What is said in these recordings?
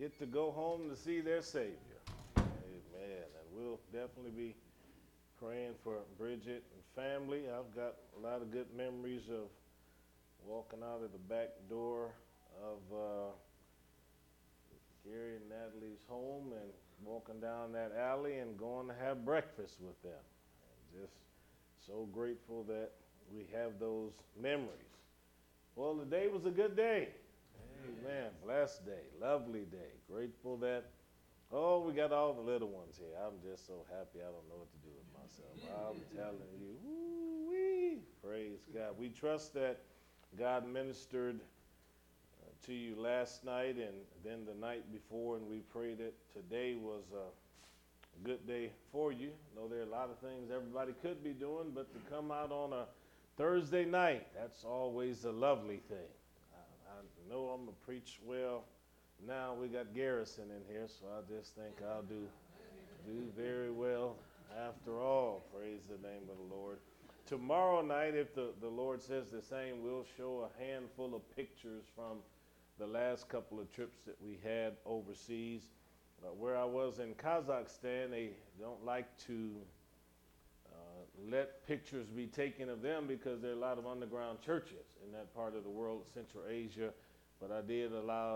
get to go home to see their Savior. Amen. And we'll definitely be praying for Bridget and family. I've got a lot of good memories of walking out of the back door of Gary and Natalie's home and walking down that alley and going to have breakfast with them. And just so grateful that we have those memories. Well, today was a good day. Amen. Blessed day, lovely day. Grateful that, we got all the little ones here. I'm just so happy I don't know what to do with myself. I'm telling you, woo-wee. Praise God. We trust that God ministered to you last night and then the night before, and we pray that today was a good day for you. I know there are a lot of things everybody could be doing, but to come out on a Thursday night, that's always a lovely thing. I know I'm going to preach well. Now we got Garrison in here, so I just think I'll do very well after all. Praise the name of the Lord. Tomorrow night, if the Lord says the same, we'll show a handful of pictures from the last couple of trips that we had overseas. Where I was in Kazakhstan, they don't like to let pictures be taken of them because there are a lot of underground churches in that part of the world, Central Asia. But I did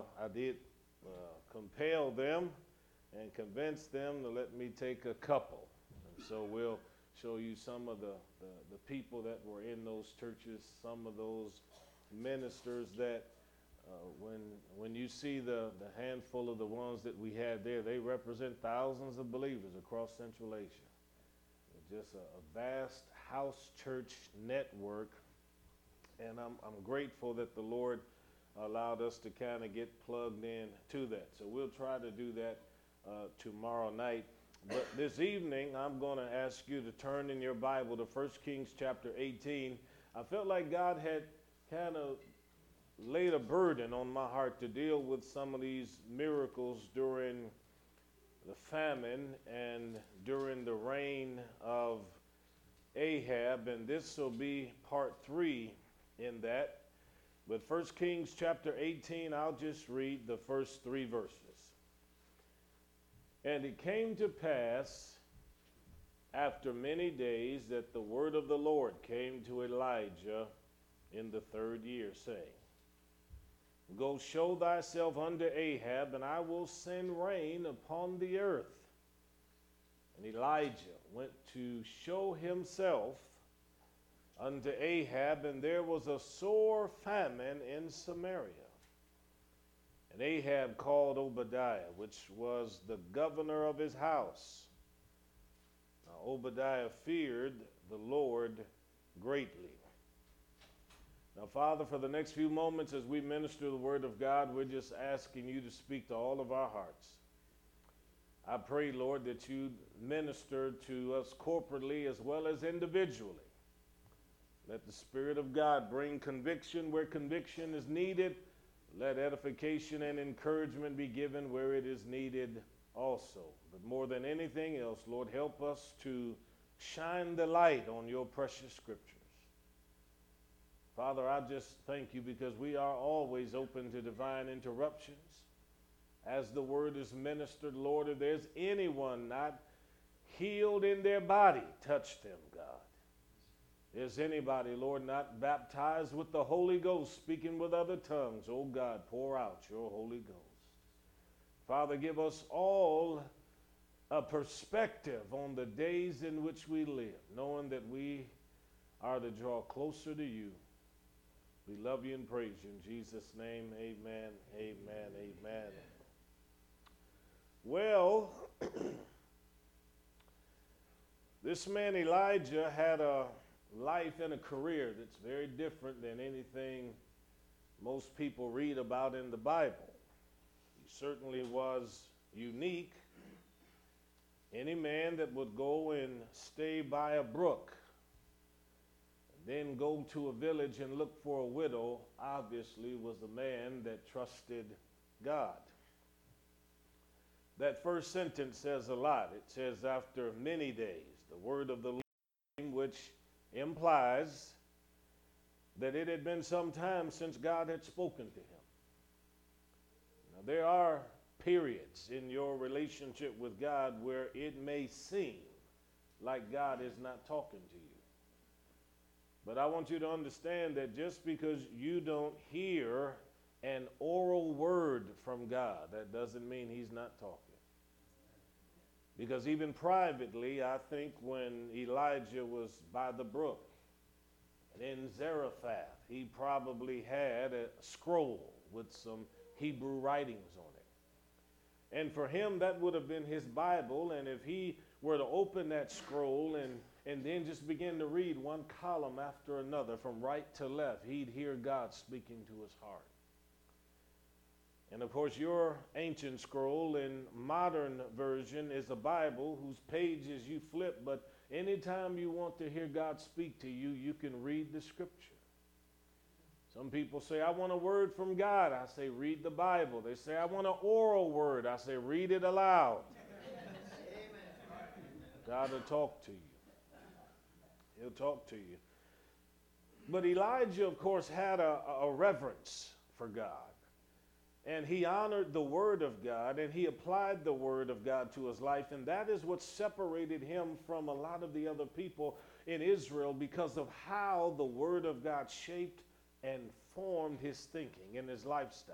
compel them and convince them to let me take a couple. And so we'll show you some of the people that were in those churches, some of those ministers that when you see the handful of the ones that we had there, they represent thousands of believers across Central Asia. Just a vast house church network, and I'm grateful that the Lord allowed us to kind of get plugged in to that. So we'll try to do that tomorrow night. But this evening, I'm going to ask you to turn in your Bible to 1 Kings chapter 18. I felt like God had kind of laid a burden on my heart to deal with some of these miracles during the famine and during the reign of Ahab, and this will be part 3 in that. But 1 Kings chapter 18, I'll just read the first 3 verses. And it came to pass after many days that the word of the Lord came to Elijah in the 3rd year, saying, Go show thyself unto Ahab, and I will send rain upon the earth. And Elijah went to show himself unto Ahab, and there was a sore famine in Samaria. And Ahab called Obadiah, which was the governor of his house. Now Obadiah feared the Lord greatly. Now, Father, for the next few moments as we minister the word of God, we're just asking you to speak to all of our hearts. I pray, Lord, that you minister to us corporately as well as individually. Let the Spirit of God bring conviction where conviction is needed. Let edification and encouragement be given where it is needed also. But more than anything else, Lord, help us to shine the light on your precious scriptures. Father, I just thank you because we are always open to divine interruptions. As the word is ministered, Lord, if there's anyone not healed in their body, touch them, God. Is anybody, Lord, not baptized with the Holy Ghost, speaking with other tongues? Oh God, pour out your Holy Ghost. Father, give us all a perspective on the days in which we live, knowing that we are to draw closer to you. We love you and praise you. In Jesus' name, amen, amen, amen. Well, this man Elijah had a life and a career that's very different than anything most people read about in the Bible. He certainly was unique. Any man that would go and stay by a brook, then go to a village and look for a widow, obviously was a man that trusted God. That first sentence says a lot. It says, after many days, the word of the Lord, which implies that it had been some time since God had spoken to him. Now, there are periods in your relationship with God where it may seem like God is not talking to you. But I want you to understand that just because you don't hear an oral word from God, that doesn't mean he's not talking. Because even privately, I think when Elijah was by the brook and in Zarephath, he probably had a scroll with some Hebrew writings on it. And for him, that would have been his Bible. And if he were to open that scroll and then just begin to read one column after another from right to left, he'd hear God speaking to his heart. And of course, your ancient scroll in modern version is a Bible whose pages you flip, but anytime you want to hear God speak to you, you can read the scripture. Some people say, I want a word from God. I say, read the Bible. They say, I want an oral word. I say, read it aloud. God will talk to you. He'll talk to you. But Elijah, of course, had a reverence for God. And he honored the word of God, and he applied the word of God to his life. And that is what separated him from a lot of the other people in Israel, because of how the word of God shaped and formed his thinking and his lifestyle.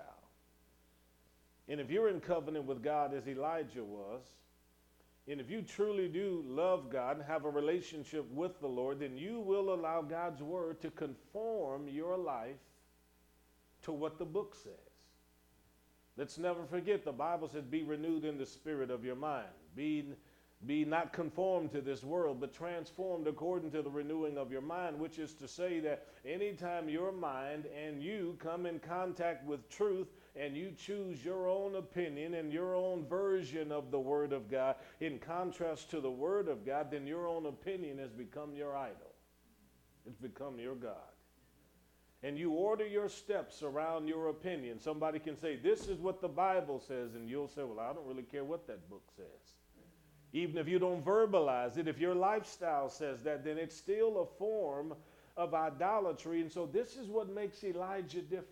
And if you're in covenant with God as Elijah was, and if you truly do love God and have a relationship with the Lord, then you will allow God's word to conform your life to what the book says. Let's never forget, the Bible says, be renewed in the spirit of your mind. Be not conformed to this world, but transformed according to the renewing of your mind, which is to say that anytime your mind and you come in contact with truth and you choose your own opinion and your own version of the Word of God in contrast to the Word of God, then your own opinion has become your idol. It's become your God. And you order your steps around your opinion. Somebody can say, this is what the Bible says, and you'll say, well, I don't really care what that book says. Even if you don't verbalize it, if your lifestyle says that, then it's still a form of idolatry. And so this is what makes Elijah different.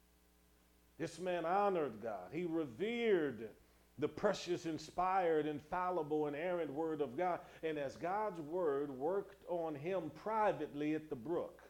This man honored God. He revered the precious, inspired, infallible, and inerrant word of God. And as God's word worked on him privately at the brook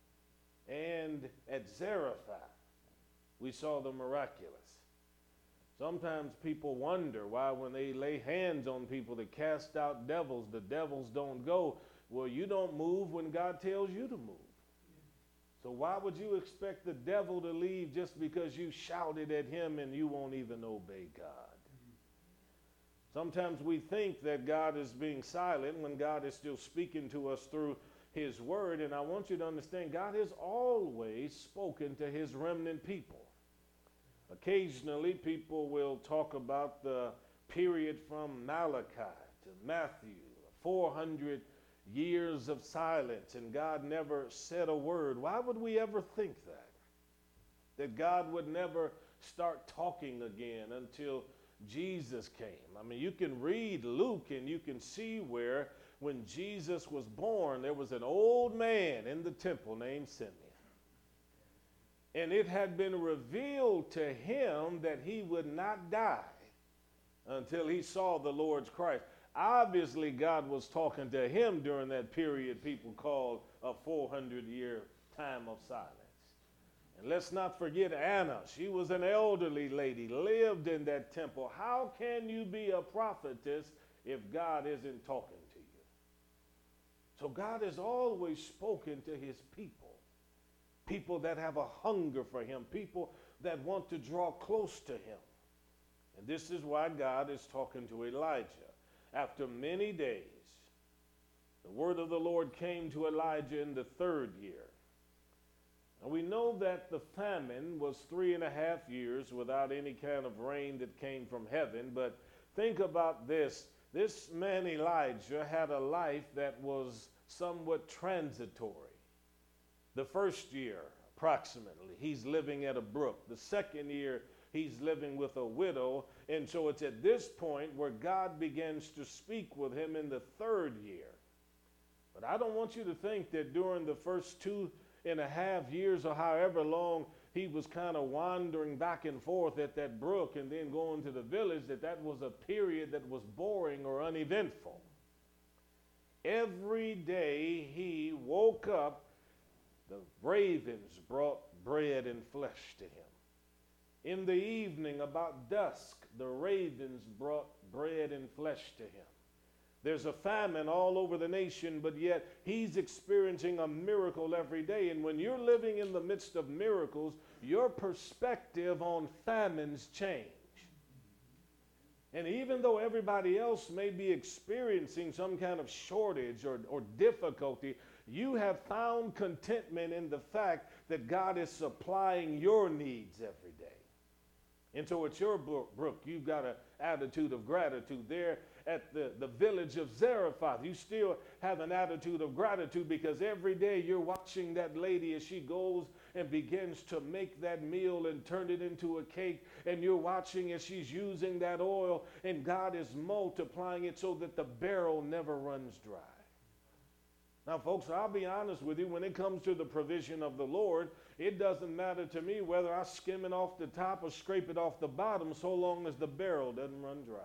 and at Zarephath, we saw the miraculous. Sometimes people wonder why when they lay hands on people to cast out devils, the devils don't go. Well, you don't move when God tells you to move. So why would you expect the devil to leave just because you shouted at him and you won't even obey God? Sometimes we think that God is being silent when God is still speaking to us through his word. And I want you to understand, God has always spoken to his remnant people. Occasionally, people will talk about the period from Malachi to Matthew, 400 years of silence, and God never said a word. Why would we ever think that? That God would never start talking again until Jesus came. I mean, you can read Luke and you can see where when Jesus was born, there was an old man in the temple named Simeon. And it had been revealed to him that he would not die until he saw the Lord's Christ. Obviously, God was talking to him during that period people call a 400-year time of silence. And let's not forget Anna. She was an elderly lady, lived in that temple. How can you be a prophetess if God isn't talking to you? So God has always spoken to his people. People that have a hunger for him, people that want to draw close to him. And this is why God is talking to Elijah. After many days, the word of the Lord came to Elijah in the 3rd year. And we know that the famine was 3.5 years without any kind of rain that came from heaven. But think about this. This man Elijah had a life that was somewhat transitory. The 1st year, approximately, he's living at a brook. The 2nd year, he's living with a widow. And so it's at this point where God begins to speak with him in the 3rd year. But I don't want you to think that during the first 2.5 years or however long he was kind of wandering back and forth at that brook and then going to the village, that was a period that was boring or uneventful. Every day he woke up, the ravens brought bread and flesh to him. In the evening, about dusk, the ravens brought bread and flesh to him. There's a famine all over the nation, but yet he's experiencing a miracle every day. And when you're living in the midst of miracles, your perspective on famines change. And even though everybody else may be experiencing some kind of shortage or difficulty, you have found contentment in the fact that God is supplying your needs every day. And so at your brook, you've got an attitude of gratitude. There at the village of Zarephath, you still have an attitude of gratitude because every day you're watching that lady as she goes and begins to make that meal and turn it into a cake, and you're watching as she's using that oil, and God is multiplying it so that the barrel never runs dry. Now, folks, I'll be honest with you, when it comes to the provision of the Lord, it doesn't matter to me whether I skim it off the top or scrape it off the bottom, so long as the barrel doesn't run dry.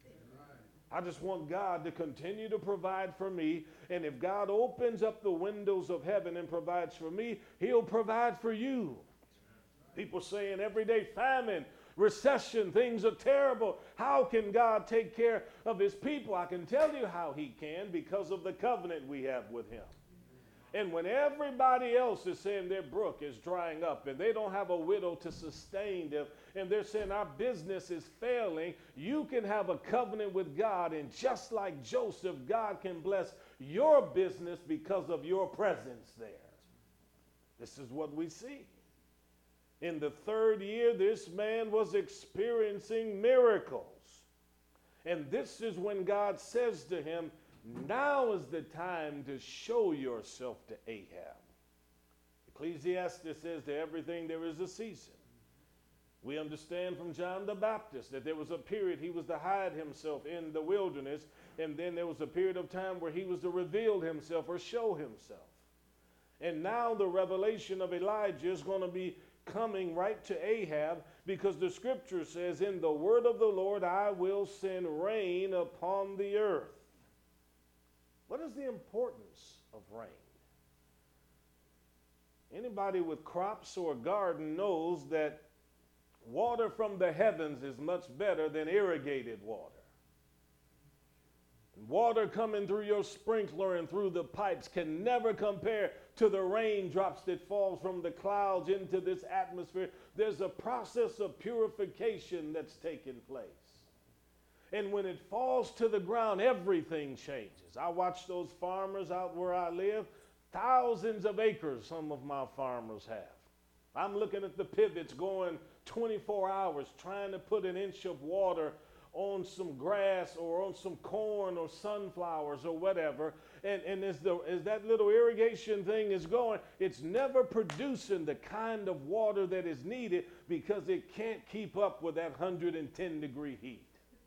I just want God to continue to provide for me, and if God opens up the windows of heaven and provides for me, he'll provide for you. People saying every day, famine, recession, things are terrible. How can God take care of his people? I can tell you how he can, because of the covenant we have with him. And when everybody else is saying their brook is drying up and they don't have a widow to sustain them, and they're saying our business is failing, you can have a covenant with God, and just like Joseph, God can bless your business because of your presence there. This is what we see. In the 3rd year, this man was experiencing miracles. And this is when God says to him, now is the time to show yourself to Ahab. Ecclesiastes says to everything there is a season. We understand from John the Baptist that there was a period he was to hide himself in the wilderness, and then there was a period of time where he was to reveal himself or show himself. And now the revelation of Elijah is going to be coming right to Ahab, because the scripture says, in the word of the Lord I will send rain upon the earth. What is the importance of rain? Anybody with crops or a garden knows that water from the heavens is much better than irrigated water. Water coming through your sprinkler and through the pipes can never compare to the raindrops that falls from the clouds into this atmosphere. There's a process of purification that's taking place. And when it falls to the ground, everything changes. I watch those farmers out where I live, thousands of acres some of my farmers have. I'm looking at the pivots going 24 hours trying to put an inch of water on some grass or on some corn or sunflowers or whatever. And as that little irrigation thing is going, it's never producing the kind of water that is needed because it can't keep up with that 110-degree heat.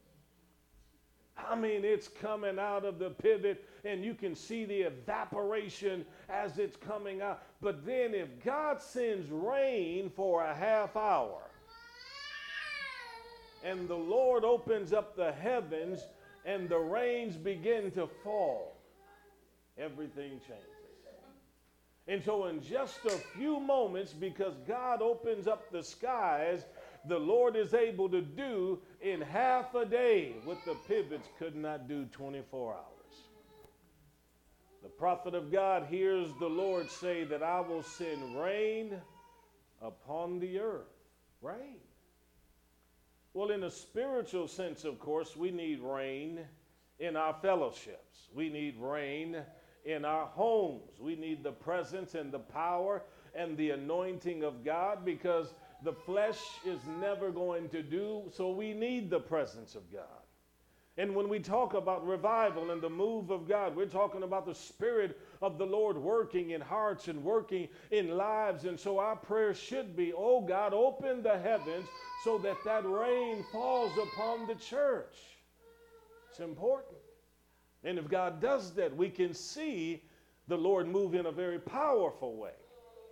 I mean, it's coming out of the pivot, and you can see the evaporation as it's coming out. But then if God sends rain for a half hour, and the Lord opens up the heavens, and the rains begin to fall, everything changes. And so in just a few moments, because God opens up the skies, the Lord is able to do in half a day what the pivots could not do 24 hours. The prophet of God hears the Lord say that I will send rain upon the earth. Rain. Well, in a spiritual sense, of course, we need rain in our fellowships. We need rain in our homes. We need the presence and the power and the anointing of God, because the flesh is never going to do, so we need the presence of God. And when we talk about revival and the move of God, we're talking about the Spirit of the Lord working in hearts and working in lives. And so our prayer should be, oh God, open the heavens so that that rain falls upon the church. It's important. And if God does that, we can see the Lord move in a very powerful way.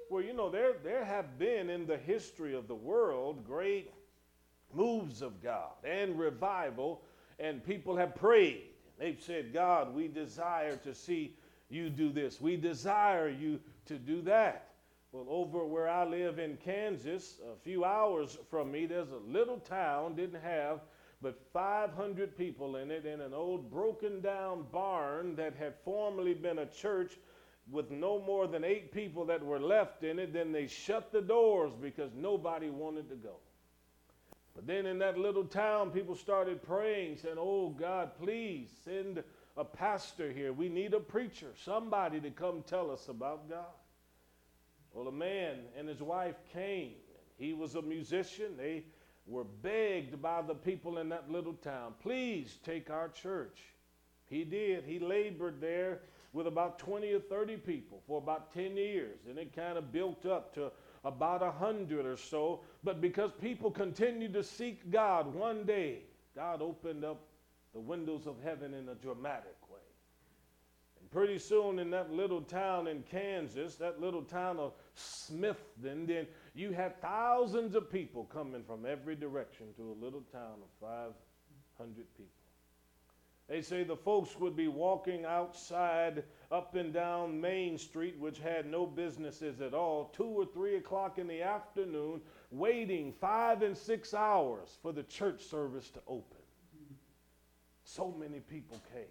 Well, you know, there have been in the history of the world great moves of God and revival, and people have prayed. They've said, God, we desire to see you do this. We desire you to do that. Well, over where I live in Kansas, a few hours from me, there's a little town, didn't have but 500 people in it, in an old broken down barn that had formerly been a church with no more than 8 people that were left in it. Then they shut the doors because nobody wanted to go. But then in that little town, people started praying, saying, oh God, please send a pastor here. We need a preacher, somebody to come tell us about God. Well, a man and his wife came. He was a musician. They were begged by the people in that little town, please take our church. He did. He labored there with about 20 or 30 people for about 10 years, and it kind of built up to about 100 or so. But because people continued to seek God, one day God opened up the windows of heaven in a dramatic way. And pretty soon in that little town in Kansas, that little town of Smithton, then you had thousands of people coming from every direction to a little town of 500 people. They say the folks would be walking outside up and down Main Street, which had no businesses at all, 2 or 3 o'clock in the afternoon, waiting 5 and 6 hours for the church service to open. So many people came.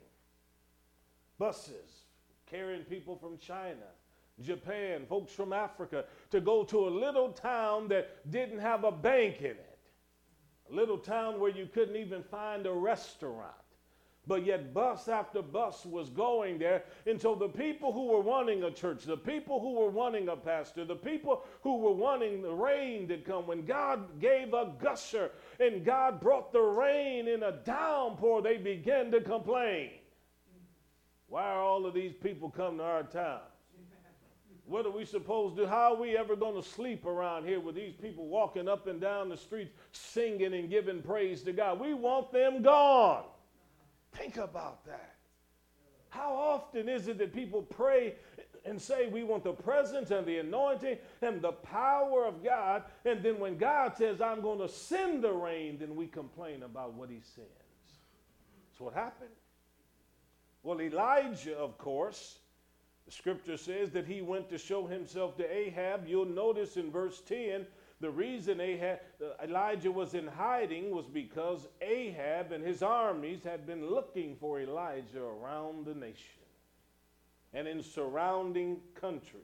Buses carrying people from China, Japan, folks from Africa, to go to a little town that didn't have a bank in it. A little town where you couldn't even find a restaurant. But yet bus after bus was going there. And so the people who were wanting a church, the people who were wanting a pastor, the people who were wanting the rain to come, when God gave a gusher and God brought the rain in a downpour, they began to complain. Why are all of these people coming to our town? What are we supposed to do? How are we ever going to sleep around here with these people walking up and down the streets singing and giving praise to God? We want them gone. Think about that. How often is it that people pray and say we want the presence and the anointing and the power of God, and then when God says I'm going to send the rain, then we complain about what he sends. That's what happened. Well, Elijah, of course, the scripture says that he went to show himself to Ahab. You'll notice in verse 10, the reason Elijah was in hiding was because Ahab and his armies had been looking for Elijah around the nation and in surrounding countries.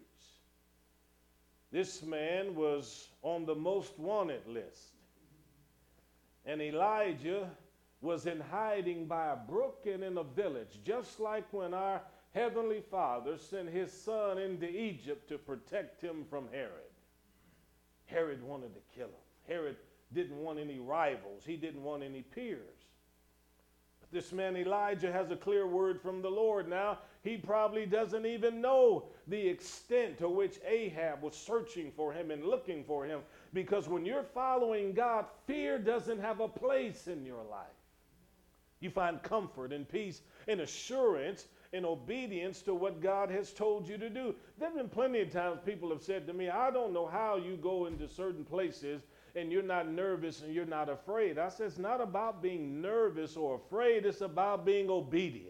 This man was on the most wanted list. And Elijah was in hiding by a brook and in a village, just like when our Heavenly Father sent his son into Egypt to protect him from Herod. Herod wanted to kill him. Herod didn't want any rivals. He didn't want any peers. But this man Elijah has a clear word from the Lord now. He probably doesn't even know the extent to which Ahab was searching for him and looking for him, because when you're following God, fear doesn't have a place in your life. You find comfort and peace and assurance in obedience to what God has told you to do. There have been plenty of times people have said to me, I don't know how you go into certain places and you're not nervous and you're not afraid. I said, it's not about being nervous or afraid. It's about being obedient.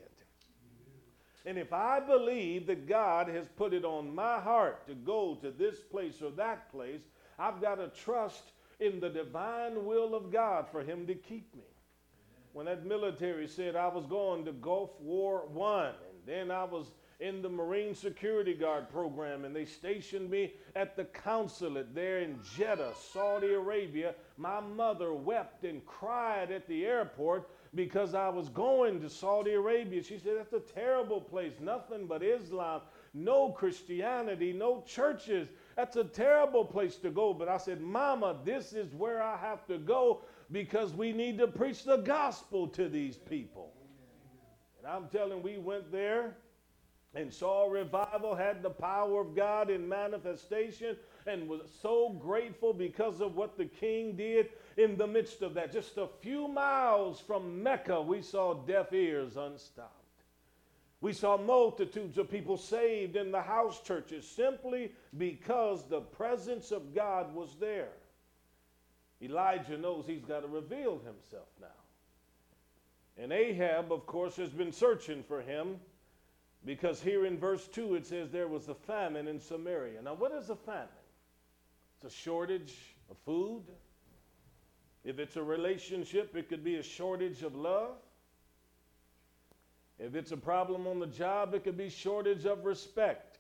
And if I believe that God has put it on my heart to go to this place or that place, I've got to trust in the divine will of God for him to keep me. When that military said I was going to Gulf War I, and then I was in the Marine Security Guard program, and they stationed me at the consulate there in Jeddah, Saudi Arabia, my mother wept and cried at the airport because I was going to Saudi Arabia. She said, that's a terrible place, nothing but Islam, no Christianity, no churches. That's a terrible place to go. But I said, Mama, this is where I have to go, because we need to preach the gospel to these people. And I'm telling, we went there and saw revival, had the power of God in manifestation, and was so grateful because of what the king did in the midst of that. Just a few miles from Mecca, we saw deaf ears unstopped. We saw multitudes of people saved in the house churches simply because the presence of God was there. Elijah knows he's got to reveal himself now. And Ahab, of course, has been searching for him because here in verse 2 it says there was a famine in Samaria. Now, what is a famine? It's a shortage of food. If it's a relationship, it could be a shortage of love. If it's a problem on the job, it could be shortage of respect.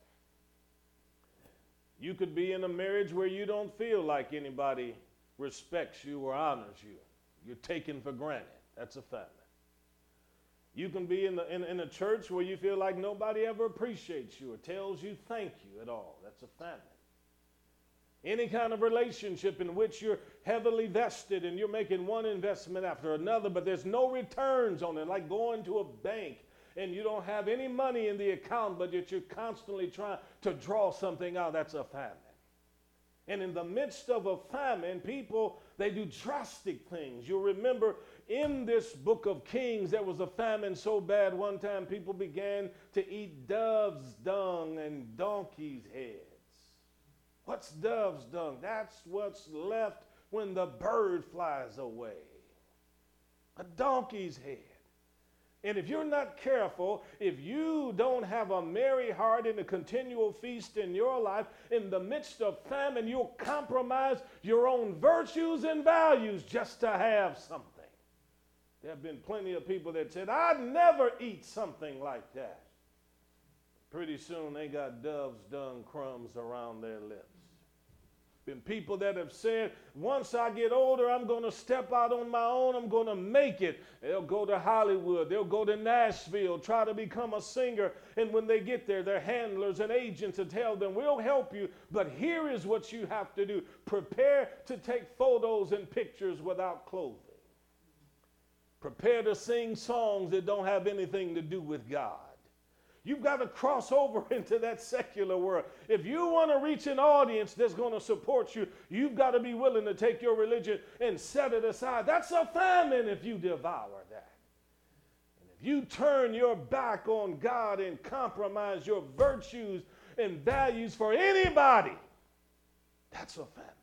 You could be in a marriage where you don't feel like anybody respects you or honors you. You're taken for granted. That's a famine. You can be in a church where you feel like nobody ever appreciates you or tells you thank you at all. That's a famine. Any kind of relationship in which you're heavily vested and you're making one investment after another, but there's no returns on it, like going to a bank and you don't have any money in the account, but yet you're constantly trying to draw something out. That's a famine. And in the midst of a famine, people, they do drastic things. You'll remember in this book of Kings, there was a famine so bad one time people began to eat dove's dung and donkey's heads. What's dove's dung? That's what's left when the bird flies away. A donkey's head. And if you're not careful, if you don't have a merry heart and a continual feast in your life, in the midst of famine, you'll compromise your own virtues and values just to have something. There have been plenty of people that said, I'd never eat something like that. Pretty soon they got dove's dung crumbs around their lips. Been people that have said, once I get older, I'm going to step out on my own. I'm going to make it. They'll go to Hollywood. They'll go to Nashville, try to become a singer. And when they get there, their handlers and agents will tell them, we'll help you, but here is what you have to do. Prepare to take photos and pictures without clothing. Prepare to sing songs that don't have anything to do with God. You've got to cross over into that secular world. If you want to reach an audience that's going to support you, you've got to be willing to take your religion and set it aside. That's a famine if you devour that. And if you turn your back on God and compromise your virtues and values for anybody, that's a famine.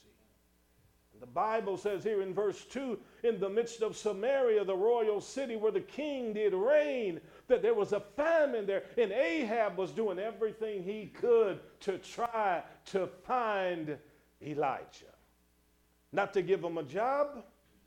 The Bible says here in verse 2, in the midst of Samaria, the royal city where the king did reign, that there was a famine there. And Ahab was doing everything he could to try to find Elijah. Not to give him a job,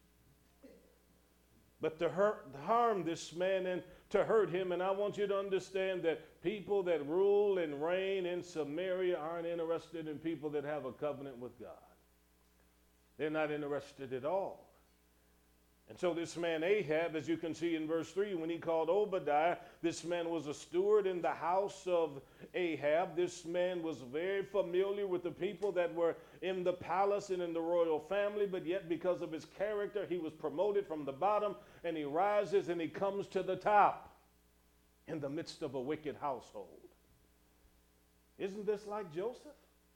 but to harm this man and to hurt him. And I want you to understand that people that rule and reign in Samaria aren't interested in people that have a covenant with God. They're not interested at all. And so this man Ahab, as you can see in verse 3, when he called Obadiah, this man was a steward in the house of Ahab. This man was very familiar with the people that were in the palace and in the royal family, but yet because of his character, he was promoted from the bottom, and he rises and he comes to the top in the midst of a wicked household. Isn't this like Joseph?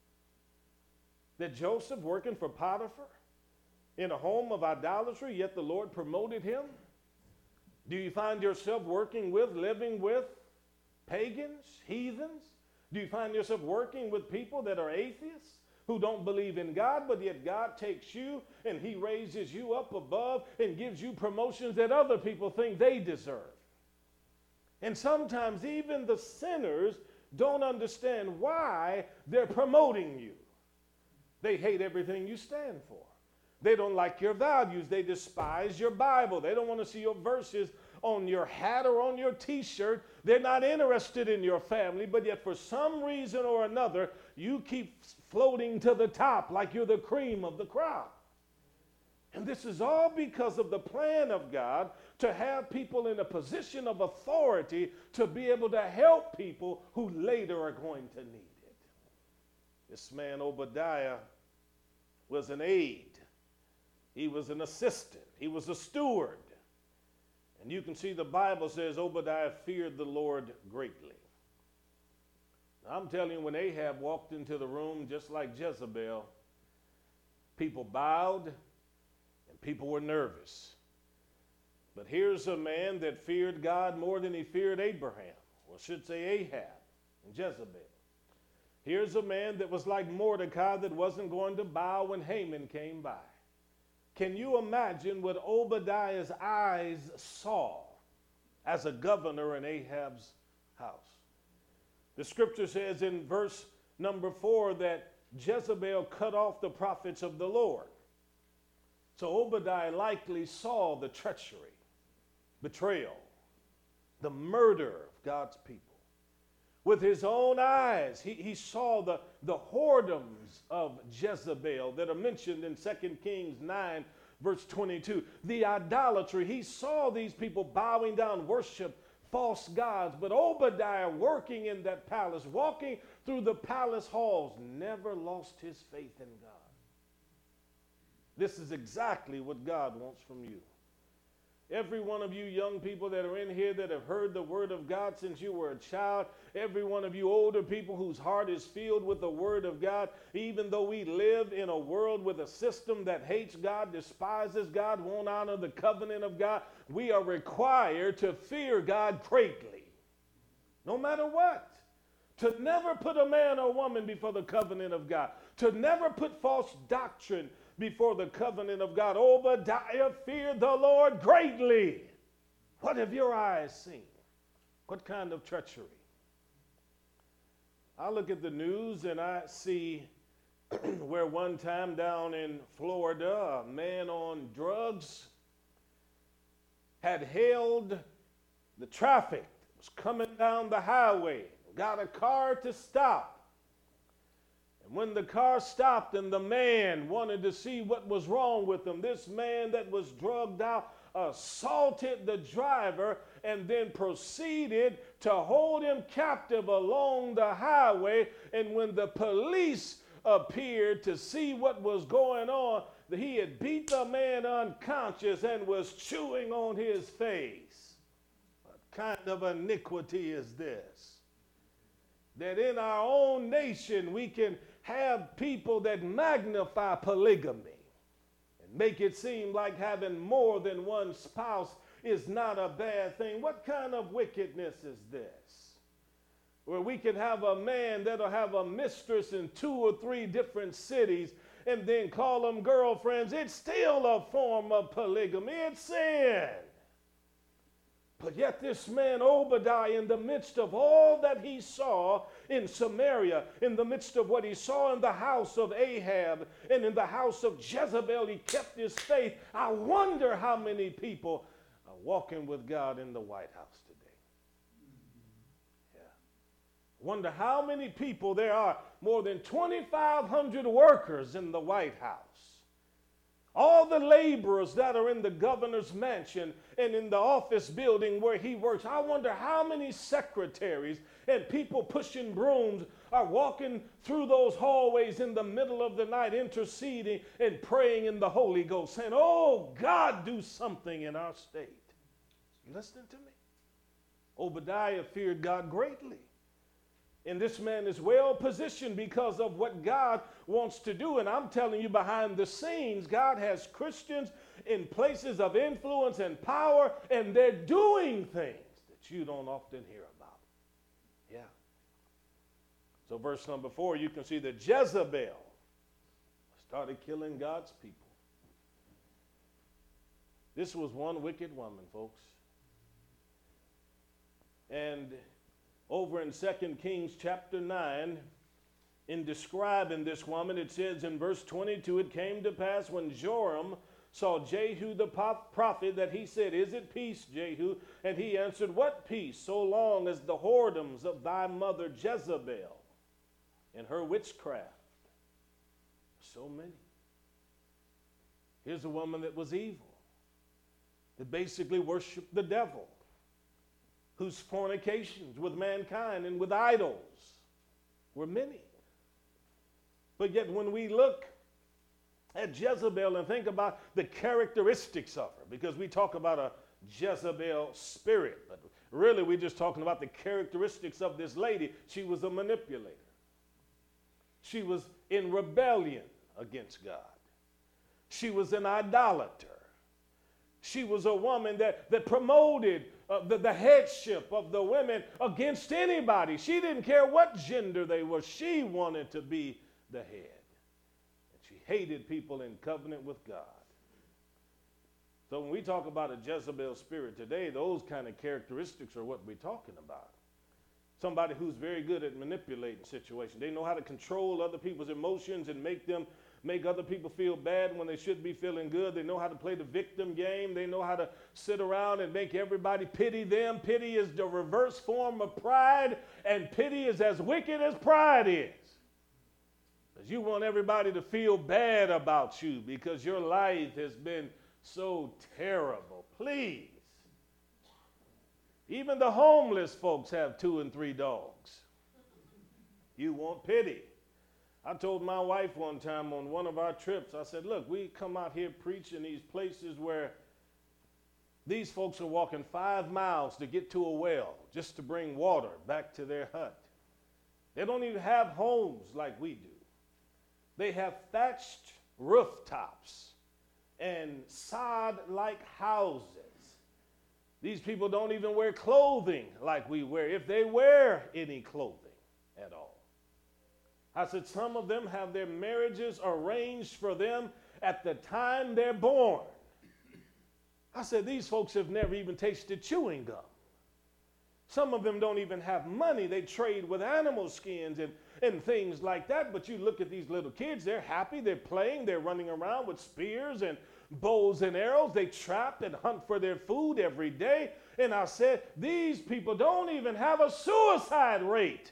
That Joseph, working for Potiphar in a home of idolatry, yet the Lord promoted him? Do you find yourself working with, living with pagans, heathens? Do you find yourself working with people that are atheists, who don't believe in God, but yet God takes you and he raises you up above and gives you promotions that other people think they deserve? And sometimes even the sinners don't understand why they're promoting you. They hate everything you stand for. They don't like your values. They despise your Bible. They don't want to see your verses on your hat or on your t-shirt. They're not interested in your family, but yet for some reason or another, you keep floating to the top like you're the cream of the crop. And this is all because of the plan of God to have people in a position of authority to be able to help people who later are going to need it. This man Obadiah was an aide. He was an assistant. He was a steward. And you can see the Bible says Obadiah feared the Lord greatly. Now, I'm telling you, when Ahab walked into the room, just like Jezebel, people bowed and people were nervous. But here's a man that feared God more than he feared Abraham, or should say Ahab and Jezebel. Here's a man that was like Mordecai that wasn't going to bow when Haman came by. Can you imagine what Obadiah's eyes saw as a governor in Ahab's house? The scripture says in verse number 4 that Jezebel cut off the prophets of the Lord. So Obadiah likely saw the treachery, betrayal, the murder of God's people. With his own eyes, he saw the whoredoms of Jezebel that are mentioned in 2 Kings 9, verse 22. The idolatry, he saw these people bowing down, worship false gods. But Obadiah, working in that palace, walking through the palace halls, never lost his faith in God. This is exactly what God wants from you. Every one of you young people that are in here that have heard the word of God since you were a child, every one of you older people whose heart is filled with the word of God, even though we live in a world with a system that hates God, despises God, won't honor the covenant of God, we are required to fear God greatly, no matter what. To never put a man or woman before the covenant of God, to never put false doctrine before the covenant of God. Obadiah feared the Lord greatly. What have your eyes seen? What kind of treachery? I look at the news and I see where one time down in Florida, a man on drugs had hailed the traffic, was coming down the highway, got a car to stop. And when the car stopped and the man wanted to see what was wrong with him, this man that was drugged out assaulted the driver and then proceeded to hold him captive along the highway. And when the police appeared to see what was going on, he had beat the man unconscious and was chewing on his face. What kind of iniquity is this? That in our own nation we can have people that magnify polygamy and make it seem like having more than one spouse is not a bad thing. What kind of wickedness is this? Where we can have a man that'll have a mistress in 2 or 3 different cities and then call them girlfriends. It's still a form of polygamy. It's sin. But yet this man Obadiah, in the midst of all that he saw in Samaria, in the midst of what he saw in the house of Ahab and in the house of Jezebel, he kept his faith. I wonder how many people are walking with God in the White House today. Yeah. Wonder how many people there are. More than 2,500 workers in the White House. All the laborers that are in the governor's mansion and in the office building where he works. I wonder how many secretaries and people pushing brooms are walking through those hallways in the middle of the night, interceding and praying in the Holy Ghost, saying, oh, God, do something in our state. You listening to me? Obadiah feared God greatly. And this man is well positioned because of what God wants to do. And I'm telling you, behind the scenes, God has Christians in places of influence and power, and they're doing things that you don't often hear about. Yeah. So verse number 4, you can see that Jezebel started killing God's people. This was one wicked woman, folks. And over in 2 Kings chapter 9, in describing this woman, it says in verse 22, it came to pass when Joram saw Jehu the prophet that he said, is it peace, Jehu? And he answered, what peace, so long as the whoredoms of thy mother Jezebel and her witchcraft? So many. Here's a woman that was evil, that basically worshiped the devil, whose fornications with mankind and with idols were many. But yet when we look at Jezebel and think about the characteristics of her, because we talk about a Jezebel spirit, but really we're just talking about the characteristics of this lady. She was a manipulator. She was in rebellion against God. She was an idolater. She was a woman that promoted the headship of the women against anybody. She didn't care what gender they were. She wanted to be the head. And she hated people in covenant with God. So when we talk about a Jezebel spirit today, those kind of characteristics are what we're talking about. Somebody who's very good at manipulating situations. They know how to control other people's emotions and make other people feel bad when they should be feeling good. They know how to play the victim game. They know how to sit around and make everybody pity them. Pity is the reverse form of pride, and pity is as wicked as pride is. Because you want everybody to feel bad about you because your life has been so terrible. Please. Even the homeless folks have 2 and 3 dogs. You want pity. I told my wife one time on one of our trips, I said, look, we come out here preaching these places where these folks are walking 5 miles to get to a well just to bring water back to their hut. They don't even have homes like we do. They have thatched rooftops and sod-like houses. These people don't even wear clothing like we wear, if they wear any clothing at all. I said some of them have their marriages arranged for them at the time they're born. I said these folks have never even tasted chewing gum. Some of them don't even have money. They trade with animal skins and things like that. But you look at these little kids, they're happy, they're playing, they're running around with spears and bows and arrows. They trap and hunt for their food every day. And I said, these people don't even have a suicide rate.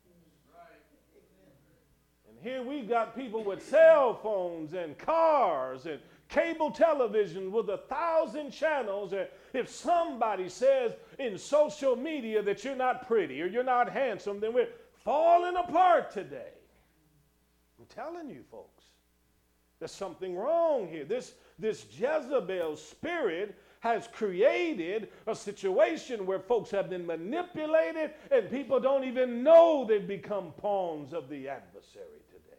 And here we got people with cell phones and cars and cable television with 1,000 channels. And if somebody says in social media that you're not pretty or you're not handsome, then we're falling apart today. I'm telling you, folks, there's something wrong here. This Jezebel spirit has created a situation where folks have been manipulated and people don't even know they've become pawns of the adversary today.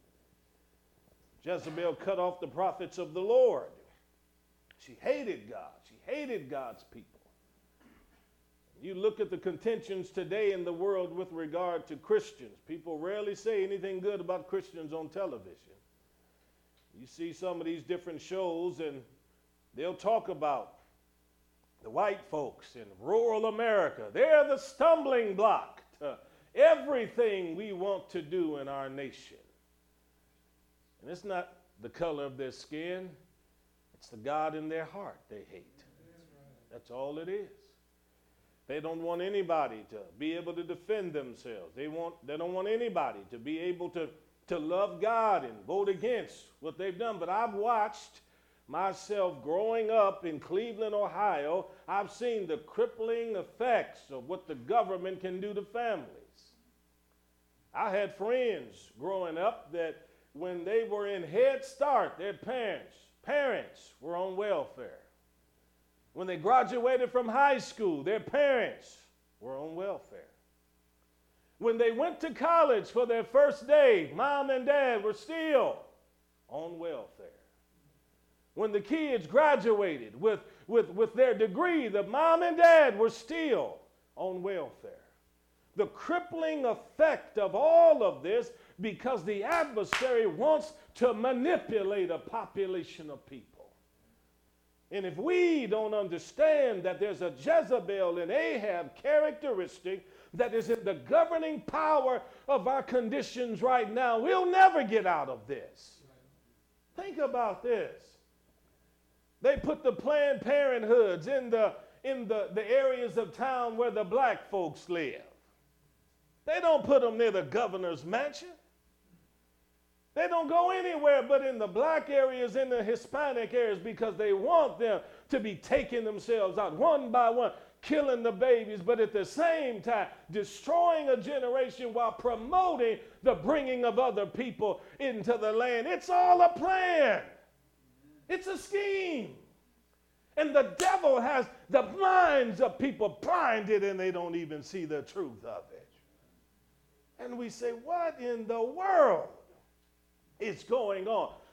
Jezebel cut off the prophets of the Lord. She hated God. She hated God's people. You look at the contentions today in the world with regard to Christians. People rarely say anything good about Christians on television. You see some of these different shows and they'll talk about the white folks in rural America. They're the stumbling block to everything we want to do in our nation. And it's not the color of their skin. It's the God in their heart they hate. That's all it is. They don't want anybody to be able to defend themselves. They don't want anybody to be able to love God and vote against what they've done. But I've watched myself growing up in Cleveland, Ohio. I've seen the crippling effects of what the government can do to families. I had friends growing up that when they were in Head Start, their parents were on welfare. When they graduated from high school, their parents were on welfare. When they went to college for their first day, mom and dad were still on welfare. When the kids graduated with their degree, the mom and dad were still on welfare. The crippling effect of all of this, because the adversary wants to manipulate a population of people. And if we don't understand that there's a Jezebel and Ahab characteristic that is in the governing power of our conditions right now, we'll never get out of this. Think about this. They put the Planned Parenthoods in the areas of town where the black folks live. They don't put them near the governor's mansion. They don't go anywhere but in the black areas, in the Hispanic areas, because they want them to be taking themselves out one by one, killing the babies, but at the same time destroying a generation while promoting the bringing of other people into the land. It's all a plan. It's a scheme. And the devil has the minds of people blinded and they don't even see the truth of it. And we say, what in the world is going on?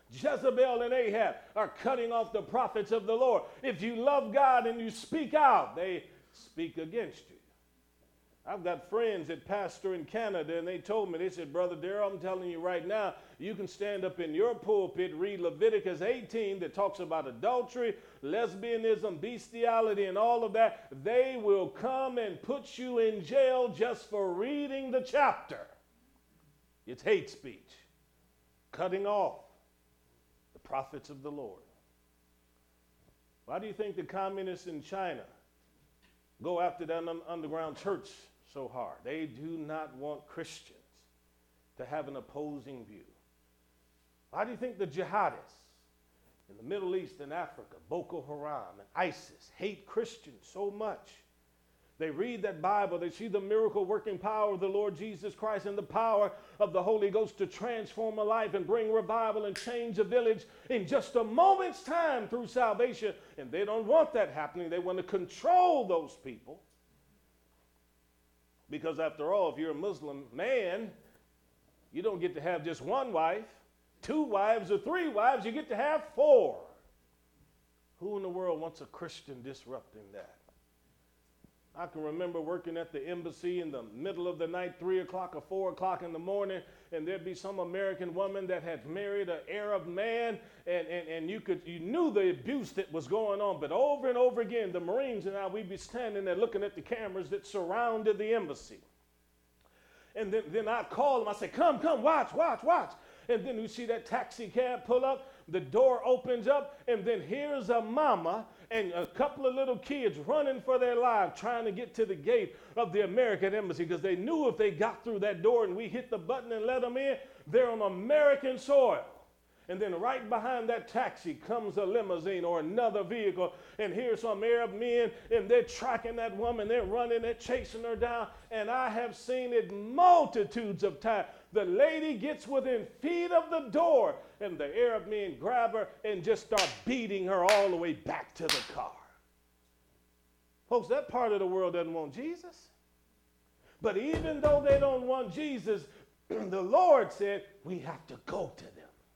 Jezebel and Ahab are cutting off the prophets of the Lord. If you love God and you speak out, they speak against you. I've got friends that pastor in Canada, and they told me, they said, Brother Darrell, I'm telling you right now, you can stand up in your pulpit, read Leviticus 18 that talks about adultery, lesbianism, bestiality, and all of that. They will come and put you in jail just for reading the chapter. It's hate speech, cutting off the prophets of the Lord. Why do you think the communists in China go after that underground church so hard? They do not want Christians to have an opposing view. Why do you think the jihadists in the Middle East and Africa, Boko Haram and ISIS, hate Christians so much? They read that Bible, they see the miracle working power of the Lord Jesus Christ and the power of the Holy Ghost to transform a life and bring revival and change a village in just a moment's time through salvation. And they don't want that happening. They want to control those people. Because after all, if you're a Muslim man, you don't get to have just one wife, 2 wives, or 3 wives. You get to have 4. Who in the world wants a Christian disrupting that? I can remember working at the embassy in the middle of the night, 3 o'clock or 4 o'clock in the morning, and there'd be some American woman that had married an Arab man, and you knew the abuse that was going on. But over and over again, the Marines and I, we'd be standing there looking at the cameras that surrounded the embassy. And then I'd call them. I say, come, watch. And then you see that taxi cab pull up, the door opens up, and then here's a mama and a couple of little kids running for their lives, trying to get to the gate of the American embassy, because they knew if they got through that door and we hit the button and let them in, they're on American soil. And then right behind that taxi comes a limousine or another vehicle, and here's some Arab men, and they're tracking that woman, they're running, they're chasing her down, and I have seen it multitudes of times. The lady gets within feet of the door, and the Arab men grab her and just start beating her all the way back to the car. Folks, that part of the world doesn't want Jesus. But even though they don't want Jesus, the Lord said, we have to go to them.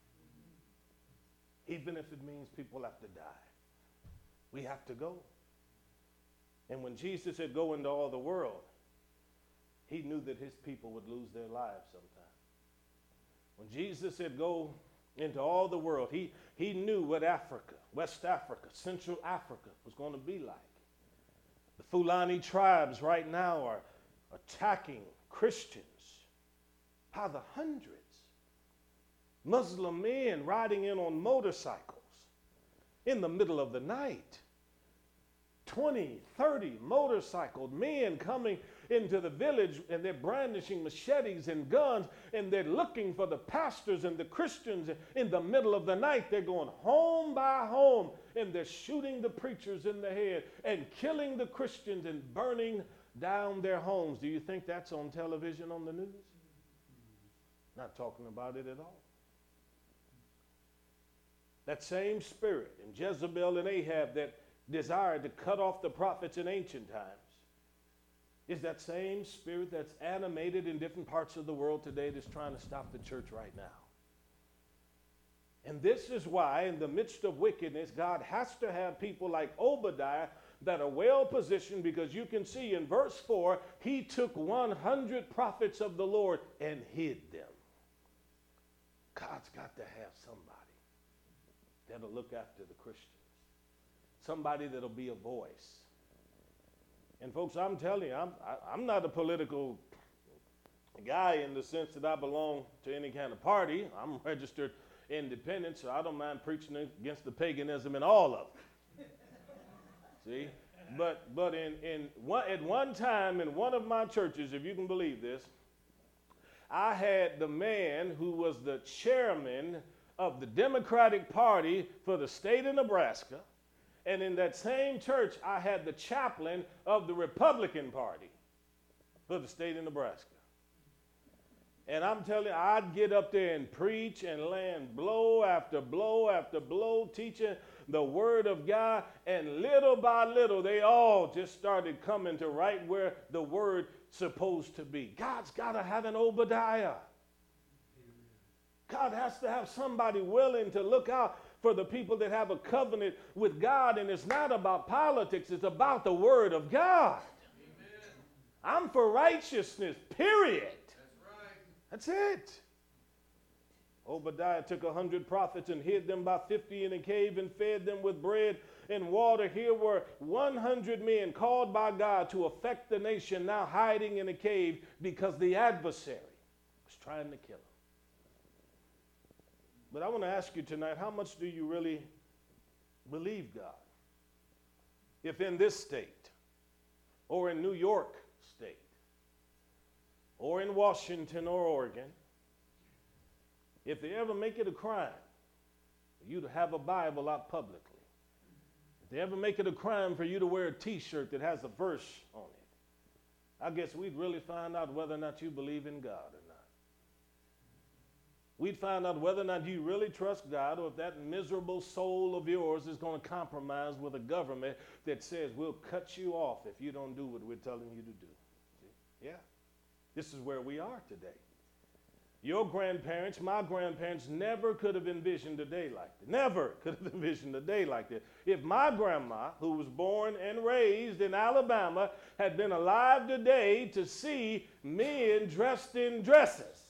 Even if it means people have to die. We have to go. And when Jesus said go into all the world, he knew that his people would lose their lives sometime. When Jesus said go into all the world, he knew what Africa, West Africa, Central Africa was going to be like. The Fulani tribes right now are attacking Christians by the hundreds. Muslim men riding in on motorcycles in the middle of the night. 20, 30 motorcycled men coming into the village, and they're brandishing machetes and guns, and they're looking for the pastors and the Christians in the middle of the night. They're going home by home, and they're shooting the preachers in the head and killing the Christians and burning down their homes. Do you think that's on television, on the news? Not talking about it at all. That same spirit in Jezebel and Ahab that desired to cut off the prophets in ancient times is that same spirit that's animated in different parts of the world today that's trying to stop the church right now. And this is why, in the midst of wickedness, God has to have people like Obadiah that are well positioned, because you can see in verse 4, he took 100 prophets of the Lord and hid them. God's got to have somebody that'll look after the Christians. Somebody that'll be a voice. And folks, I'm telling you, I'm not a political guy in the sense that I belong to any kind of party. I'm registered independent, so I don't mind preaching against the paganism in all of them. See? But at one time in one of my churches, if you can believe this, I had the man who was the chairman of the Democratic Party for the state of Nebraska, and in that same church, I had the chaplain of the Republican Party for the state of Nebraska. And I'm telling you, I'd get up there and preach and land blow after blow after blow, teaching the Word of God, and little by little, they all just started coming to right where the Word's supposed to be. God's got to have an Obadiah. God has to have somebody willing to look out for the people that have a covenant with God, and it's not about politics, it's about the word of God. Amen. I'm for righteousness, period. That's right. That's it. Obadiah took 100 prophets and hid them by 50 in a cave and fed them with bread and water. Here were 100 men called by God to affect the nation, now hiding in a cave because the adversary was trying to kill them. But I want to ask you tonight, how much do you really believe God? If in this state, or in New York State, or in Washington or Oregon, if they ever make it a crime for you to have a Bible out publicly, if they ever make it a crime for you to wear a T-shirt that has a verse on it, I guess we'd really find out whether or not you believe in God or not. We'd find out whether or not you really trust God, or if that miserable soul of yours is going to compromise with a government that says we'll cut you off if you don't do what we're telling you to do. See? Yeah, this is where we are today. Your grandparents, my grandparents, never could have envisioned a day like this. Never could have envisioned a day like this. If my grandma, who was born and raised in Alabama, had been alive today to see men dressed in dresses,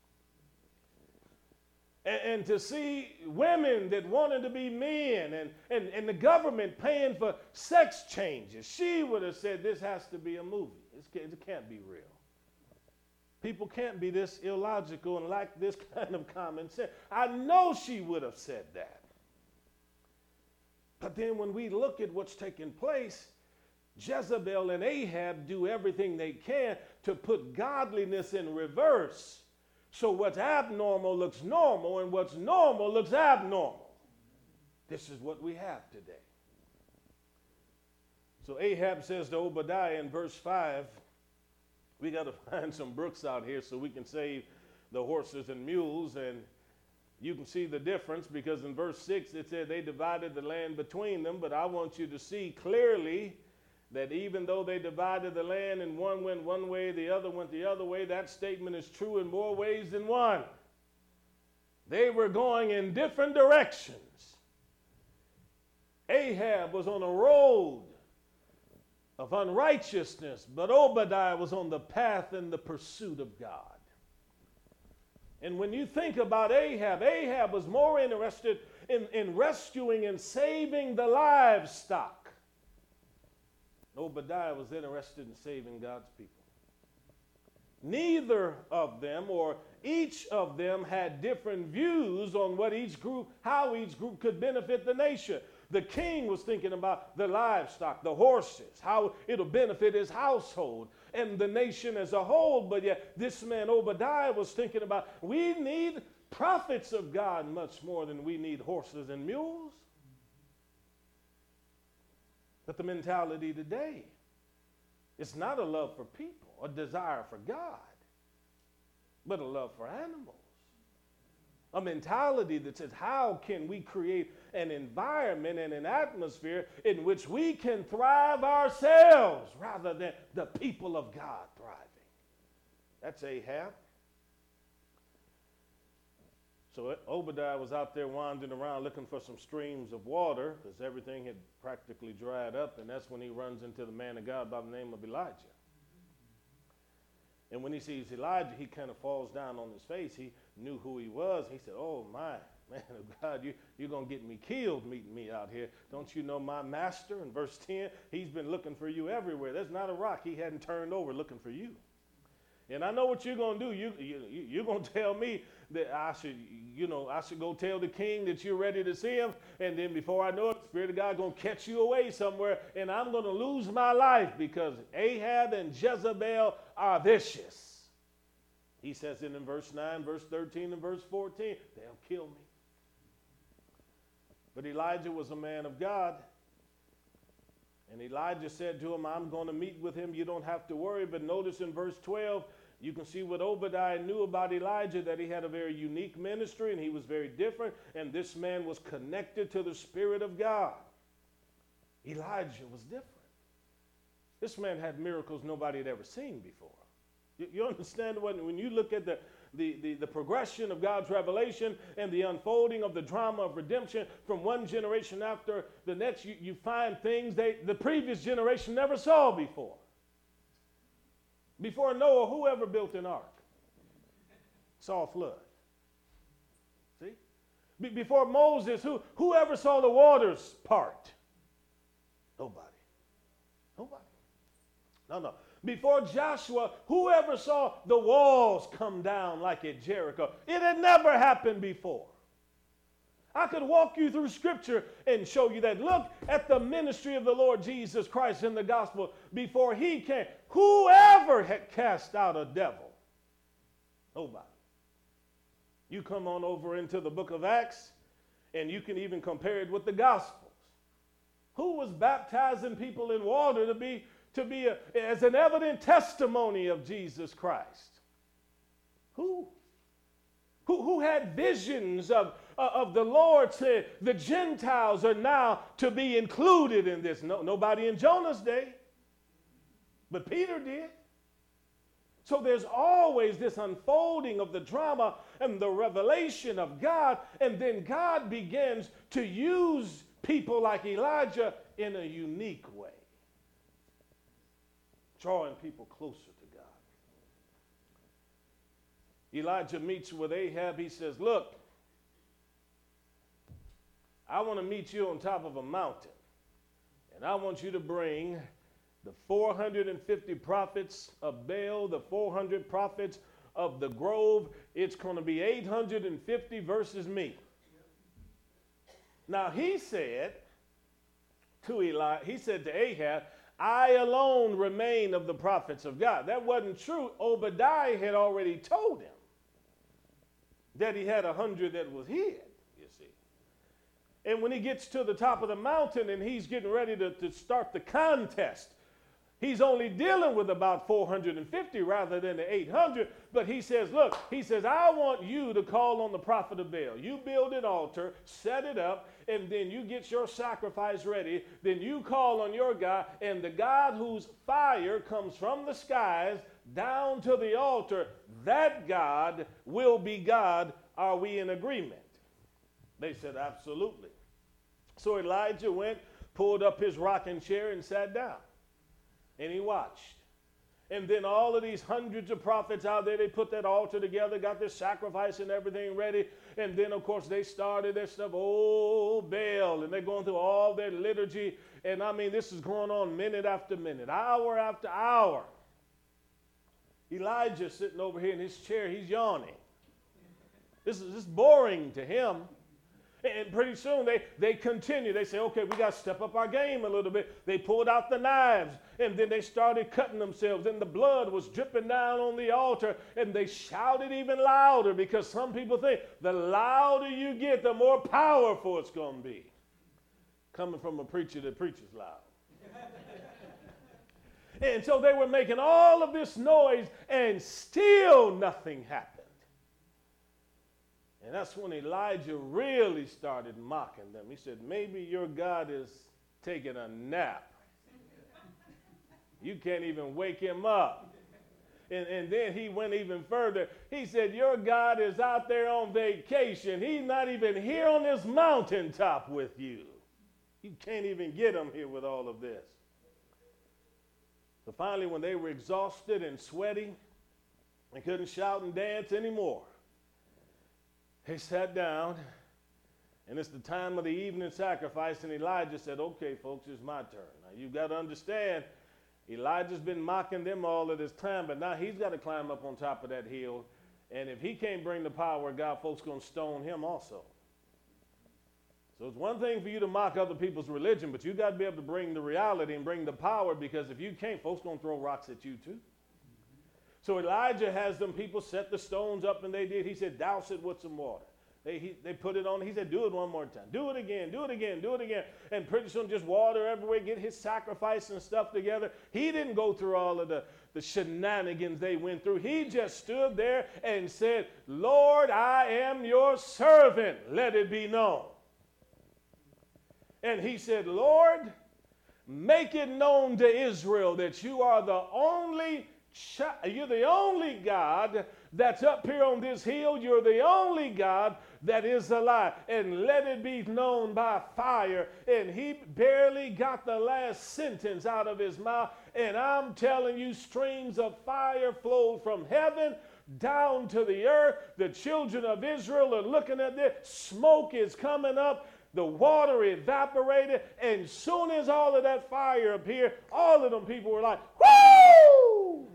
and to see women that wanted to be men, and the government paying for sex changes, she would have said, this has to be a movie. It can't be real. People can't be this illogical and lack this kind of common sense. I know she would have said that. But then when we look at what's taking place, Jezebel and Ahab do everything they can to put godliness in reverse. So what's abnormal looks normal, and what's normal looks abnormal. This is what we have today. So Ahab says to Obadiah in verse 5, we got to find some brooks out here so we can save the horses and mules. And you can see the difference, because in verse 6 it said they divided the land between them. But I want you to see clearly that even though they divided the land and one went one way, the other went the other way, that statement is true in more ways than one. They were going in different directions. Ahab was on a road of unrighteousness, but Obadiah was on the path in the pursuit of God. And when you think about Ahab, Ahab was more interested in rescuing and saving the livestock. Obadiah was interested in saving God's people. Neither of them, or each of them, had different views on what each group, how each group could benefit the nation. The king was thinking about the livestock, the horses, how it'll benefit his household and the nation as a whole. But yet this man Obadiah was thinking about, we need prophets of God much more than we need horses and mules. But the mentality today is not a love for people, a desire for God, but a love for animals. A mentality that says, how can we create an environment and an atmosphere in which we can thrive ourselves rather than the people of God thriving? That's Ahab. So Obadiah was out there wandering around looking for some streams of water, because everything had practically dried up, and that's when he runs into the man of God by the name of Elijah. And when he sees Elijah, he kind of falls down on his face. He knew who he was. He said, oh, my, man of God, you're going to get me killed meeting me out here. Don't you know my master? In verse 10, he's been looking for you everywhere. There's not a rock he hadn't turned over looking for you. And I know what you're going to do. You're going to tell me that I should go tell the king that you're ready to see him. And then before I know it, the Spirit of God going to catch you away somewhere. And I'm going to lose my life because Ahab and Jezebel are vicious. He says it in verse 9, verse 13, and verse 14. They'll kill me. But Elijah was a man of God. And Elijah said to him, I'm going to meet with him. You don't have to worry. But notice in verse 12, you can see what Obadiah knew about Elijah, that he had a very unique ministry and he was very different. And this man was connected to the Spirit of God. Elijah was different. This man had miracles nobody had ever seen before. You understand when you look at the progression of God's revelation and the unfolding of the drama of redemption from one generation after the next, you find things the previous generation never saw before. Before Noah, whoever built an ark saw a flood. See? Before Moses, whoever saw the waters part? Nobody. Nobody. No. Before Joshua, whoever saw the walls come down like at Jericho? It had never happened before. I could walk you through Scripture and show you that. Look at the ministry of the Lord Jesus Christ in the gospel. Before he came, whoever had cast out a devil? Nobody. You come on over into the book of Acts, and you can even compare it with the Gospels. Who was baptizing people in water to be as an evident testimony of Jesus Christ? Who had visions of the Lord said the Gentiles are now to be included in this? Nobody in Jonah's day, but Peter did. So there's always this unfolding of the drama and the revelation of God, and then God begins to use people like Elijah in a unique way, drawing people closer to God. Elijah meets with Ahab. He says, look, I want to meet you on top of a mountain, and I want you to bring the 450 prophets of Baal, the 400 prophets of the grove. It's going to be 850 versus me. Now he said to Ahab, I alone remain of the prophets of God. That wasn't true. Obadiah had already told him that he had 100 that was hid, you see. And when he gets to the top of the mountain and he's getting ready to start the contest, he's only dealing with about 450 rather than the 800. But he says, look, I want you to call on the prophet of Baal. You build an altar, set it up, and then you get your sacrifice ready. Then you call on your God, and the God whose fire comes from the skies down to the altar, that God will be God. Are we in agreement? They said, absolutely. So Elijah went, pulled up his rocking chair, and sat down. And he watched. And then all of these hundreds of prophets out there, they put that altar together, got their sacrifice and everything ready. And then, of course, they started their stuff, oh, Baal. And they're going through all their liturgy. And, I mean, this is going on minute after minute, hour after hour. Elijah's sitting over here in his chair. He's yawning. This is boring to him. And pretty soon they continue. They say, okay, we got to step up our game a little bit. They pulled out the knives, and then they started cutting themselves, and the blood was dripping down on the altar, and they shouted even louder, because some people think the louder you get, the more powerful it's going to be. Coming from a preacher that preaches loud. And so they were making all of this noise, and still nothing happened. And that's when Elijah really started mocking them. He said, maybe your God is taking a nap. You can't even wake him up. And then he went even further. He said, your God is out there on vacation. He's not even here on this mountaintop with you. You can't even get him here with all of this. So finally, when they were exhausted and sweaty and couldn't shout and dance anymore, they sat down, and it's the time of the evening sacrifice, and Elijah said, okay, folks, it's my turn. Now, you've got to understand, Elijah's been mocking them all of this time, but now he's got to climb up on top of that hill, and if he can't bring the power of God, folks are going to stone him also. So it's one thing for you to mock other people's religion, but you've got to be able to bring the reality and bring the power, because if you can't, folks are going to throw rocks at you too. So Elijah has them people set the stones up, and they did. He said, douse it with some water. They put it on. He said, do it one more time. Do it again, do it again, do it again. And pretty soon just water everywhere, get his sacrifice and stuff together. He didn't go through all of the shenanigans they went through. He just stood there and said, Lord, I am your servant. Let it be known. And he said, Lord, make it known to Israel that you are the only You're the only God that's up here on this hill. You're the only God that is alive. And let it be known by fire. And he barely got the last sentence out of his mouth. And I'm telling you, streams of fire flowed from heaven down to the earth. The children of Israel are looking at this. Smoke is coming up. The water evaporated. And soon as all of that fire appeared, all of them people were like, whoo!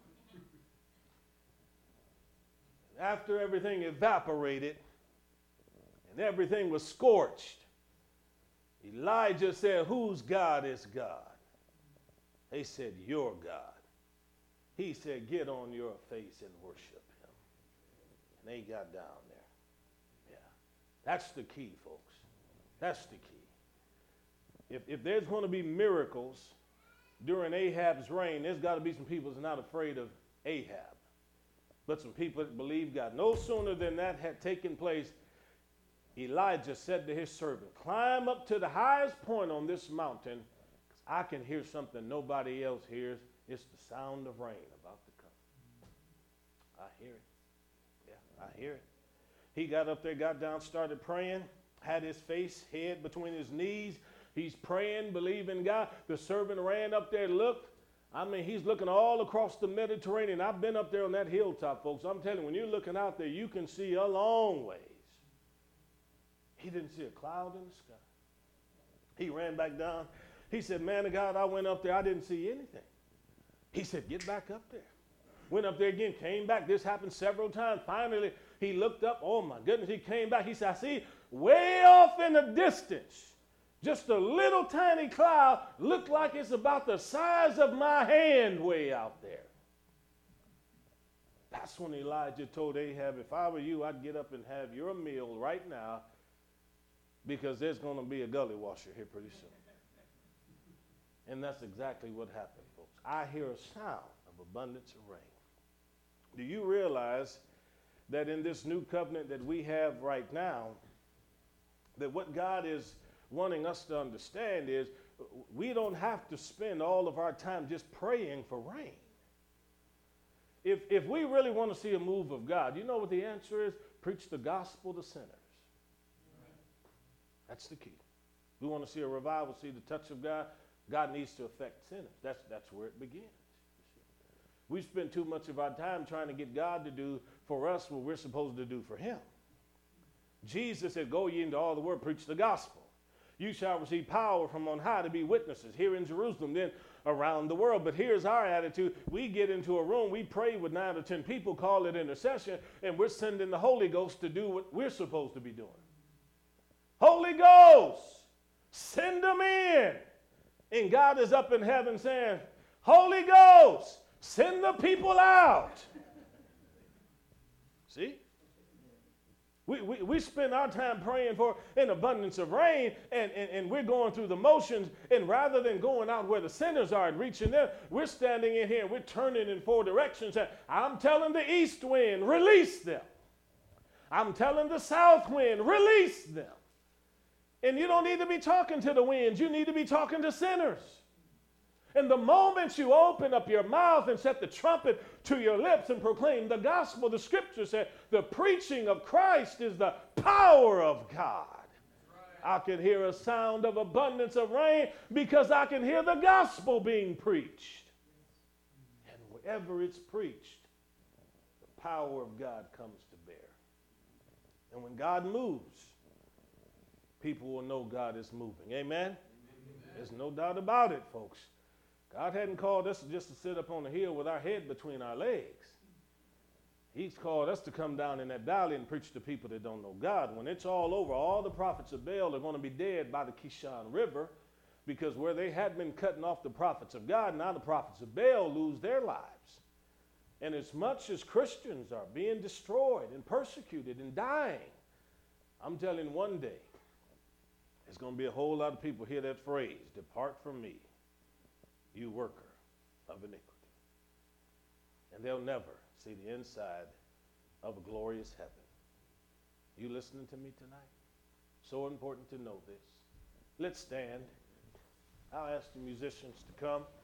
After everything evaporated and everything was scorched, Elijah said, whose God is God? They said, your God. He said, get on your face and worship him. And they got down there. Yeah. That's the key, folks. That's the key. If there's going to be miracles during Ahab's reign, there's got to be some people that's not afraid of Ahab. But some people that believe God. No sooner than that had taken place, Elijah said to his servant, climb up to the highest point on this mountain, because I can hear something nobody else hears. It's the sound of rain about to come. I hear it. Yeah, I hear it. He got up there, got down, started praying, had his head between his knees. He's praying, believing God. The servant ran up there, looked. I mean, he's looking all across the Mediterranean. I've been up there on that hilltop, folks. I'm telling you, when you're looking out there, you can see a long ways. He didn't see a cloud in the sky. He ran back down. He said, man of God, I went up there. I didn't see anything. He said, get back up there. Went up there again, came back. This happened several times. Finally, he looked up. Oh, my goodness. He came back. He said, I see way off in the distance, just a little tiny cloud, looked like it's about the size of my hand way out there. That's when Elijah told Ahab, if I were you, I'd get up and have your meal right now, because there's going to be a gully washer here pretty soon. And that's exactly what happened, folks. I hear a sound of abundance of rain. Do you realize that in this new covenant that we have right now, that what God is wanting us to understand is we don't have to spend all of our time just praying for rain. If we really want to see a move of God, you know what the answer is? Preach the gospel to sinners. That's the key. We want to see a revival, see the touch of God. God needs to affect sinners. That's where it begins. We spend too much of our time trying to get God to do for us what we're supposed to do for him. Jesus said, go ye into all the world, preach the gospel. You shall receive power from on high to be witnesses here in Jerusalem, then around the world. But here's our attitude. We get into a room, we pray with 9 or 10 people, call it intercession, and we're sending the Holy Ghost to do what we're supposed to be doing. Holy Ghost, send them in. And God is up in heaven saying, Holy Ghost, send the people out. See? We spend our time praying for an abundance of rain, and we're going through the motions, and rather than going out where the sinners are and reaching them, we're standing in here and we're turning in 4 directions. I'm telling the east wind, release them. I'm telling the south wind, release them. And you don't need to be talking to the winds. You need to be talking to sinners. And the moment you open up your mouth and set the trumpet to your lips and proclaim the gospel, the scripture said the preaching of Christ is the power of God. Right. I can hear a sound of abundance of rain because I can hear the gospel being preached. And wherever it's preached, the power of God comes to bear. And when God moves, people will know God is moving. Amen? Amen. There's no doubt about it, folks. God hadn't called us just to sit up on the hill with our head between our legs. He's called us to come down in that valley and preach to people that don't know God. When it's all over, all the prophets of Baal are going to be dead by the Kishon River, because where they had been cutting off the prophets of God, now the prophets of Baal lose their lives. And as much as Christians are being destroyed and persecuted and dying, I'm telling you, one day, there's going to be a whole lot of people hear that phrase, depart from me, you worker of iniquity. And they'll never see the inside of a glorious heaven. You listening to me tonight? So important to know this. Let's stand. I'll ask the musicians to come.